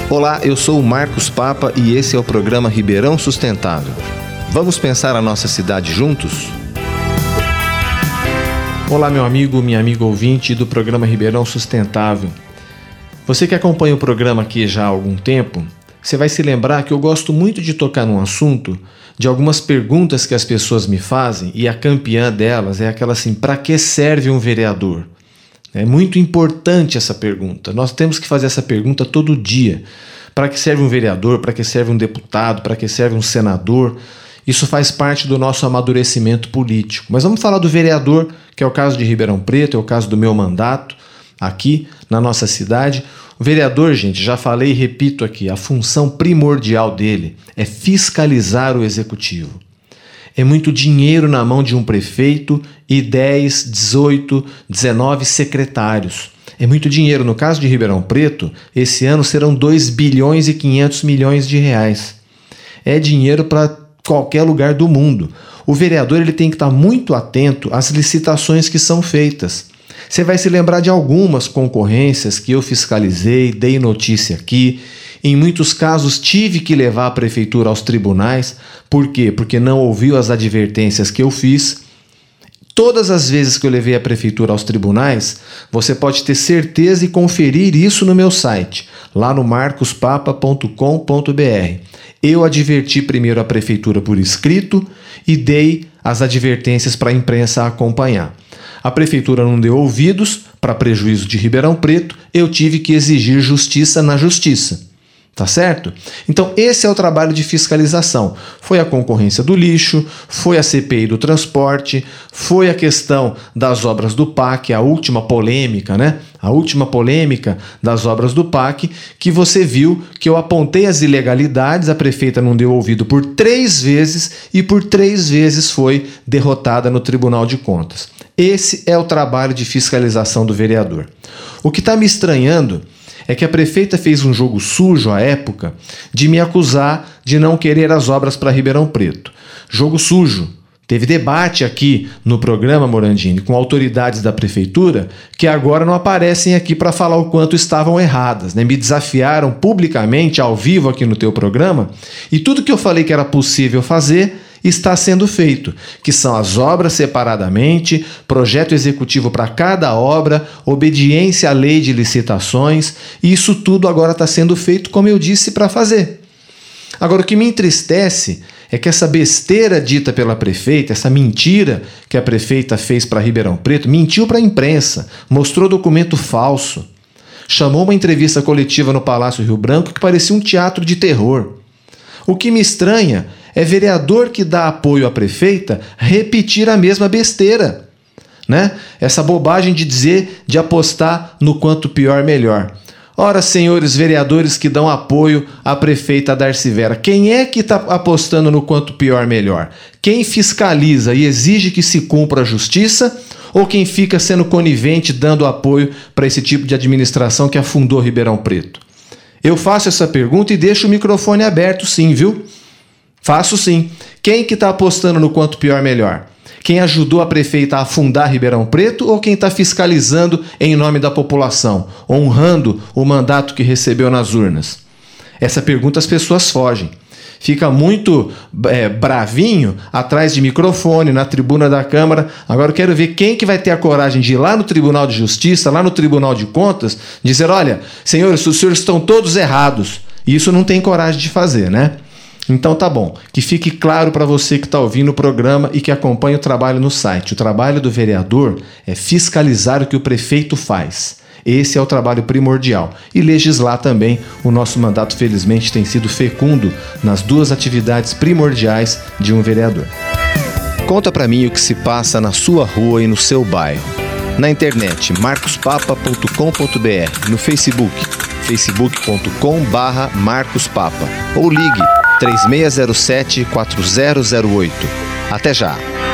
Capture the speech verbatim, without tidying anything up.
Olá, eu sou o Marcos Papa e esse é o programa Ribeirão Sustentável. Vamos pensar a nossa cidade juntos? Olá, meu amigo, minha amiga ouvinte do programa Ribeirão Sustentável. Você que acompanha o programa aqui já há algum tempo, você vai se lembrar que eu gosto muito de tocar num assunto de algumas perguntas que as pessoas me fazem, e a campeã delas é aquela assim: para que serve um vereador? É muito importante essa pergunta. Nós temos que fazer essa pergunta todo dia. Para que serve um vereador? Para que serve um deputado? Para que serve um senador? Isso faz parte do nosso amadurecimento político. Mas vamos falar do vereador, que é o caso de Ribeirão Preto, é o caso do meu mandato aqui na nossa cidade. O vereador, gente, já falei e repito aqui, a função primordial dele é fiscalizar o executivo. É muito dinheiro na mão de um prefeito e dez, dezoito, dezenove secretários. É muito dinheiro. No caso de Ribeirão Preto, esse ano serão dois bilhões e quinhentos milhões de reais. É dinheiro para qualquer lugar do mundo. O vereador ele tem que estar muito atento às licitações que são feitas. Você vai se lembrar de algumas concorrências que eu fiscalizei, dei notícia aqui. Em muitos casos tive que levar a prefeitura aos tribunais. Por quê? Porque não ouviu as advertências que eu fiz. Todas as vezes que eu levei a prefeitura aos tribunais, você pode ter certeza e conferir isso no meu site, lá no marcos papa ponto com ponto b r. Eu adverti primeiro a prefeitura por escrito e dei as advertências para a imprensa acompanhar. A prefeitura não deu ouvidos, para prejuízo de Ribeirão Preto, eu tive que exigir justiça na justiça. Tá certo? Então esse é o trabalho de fiscalização. Foi a concorrência do lixo, foi a C P I do transporte, foi a questão das obras do P A C, a última polêmica, né? A última polêmica das obras do P A C, que você viu que eu apontei as ilegalidades, a prefeita não deu ouvido por três vezes e por três vezes foi derrotada no Tribunal de Contas. Esse é o trabalho de fiscalização do vereador. O que está me estranhando é que a prefeita fez um jogo sujo à época de me acusar de não querer as obras para Ribeirão Preto. Jogo sujo. Teve debate aqui no programa, Morandini, com autoridades da prefeitura que agora não aparecem aqui para falar o quanto estavam erradas, né? Me desafiaram publicamente, ao vivo aqui no teu programa, e tudo que eu falei que era possível fazer está sendo feito, que são as obras separadamente, projeto executivo para cada obra, obediência à lei de licitações, e isso tudo agora está sendo feito, como eu disse, para fazer. Agora, o que me entristece é que essa besteira dita pela prefeita, essa mentira que a prefeita fez para Ribeirão Preto, mentiu para a imprensa, mostrou documento falso, chamou uma entrevista coletiva no Palácio Rio Branco que parecia um teatro de terror. O que me estranha é vereador que dá apoio à prefeita repetir a mesma besteira, né? Essa bobagem de dizer, de apostar no quanto pior, melhor. Ora, senhores vereadores que dão apoio à prefeita Darcy Vera, quem é que está apostando no quanto pior, melhor? Quem fiscaliza e exige que se cumpra a justiça, ou quem fica sendo conivente dando apoio para esse tipo de administração que afundou Ribeirão Preto? Eu faço essa pergunta e deixo o microfone aberto, sim, viu? Faço sim. Quem que está apostando no quanto pior, melhor? Quem ajudou a prefeita a afundar Ribeirão Preto ou quem está fiscalizando em nome da população, honrando o mandato que recebeu nas urnas? Essa pergunta as pessoas fogem. Fica muito é, bravinho atrás de microfone, na tribuna da Câmara. Agora eu quero ver quem que vai ter a coragem de ir lá no Tribunal de Justiça, lá no Tribunal de Contas, dizer: olha, senhores, os senhores estão todos errados. E isso não tem coragem de fazer, né? Então tá bom, que fique claro para você que está ouvindo o programa e que acompanha o trabalho no site. O trabalho do vereador é fiscalizar o que o prefeito faz. Esse é o trabalho primordial. E legislar também. O nosso mandato, felizmente, tem sido fecundo nas duas atividades primordiais de um vereador. Conta para mim o que se passa na sua rua e no seu bairro. Na internet, marcos papa ponto com ponto b r, no Facebook, facebook ponto com barra marcos papa, ou ligue três seis zero sete, quatro zero zero oito. Até já!